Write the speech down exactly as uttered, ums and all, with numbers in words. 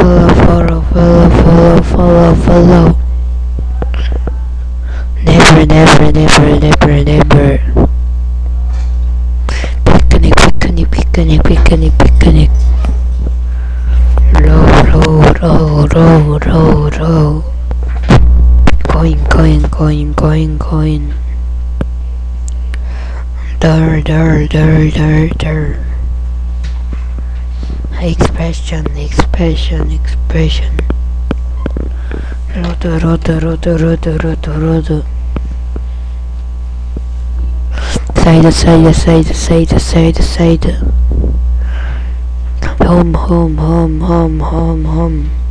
follow, follow, follow, follow, follow, follow. Never, never, never, never, never. Picnic, picnic, picnic, picnic, picnic. Row, row, row, row, row, row. Coin, coin, coin, coin, coin. Dur, dur, dur, dur, dur. Expression, expression, expression. Roto, roto, roto, roto, roto, roto. Side, side, side, side, side, side. Home, home, home, home, home, home.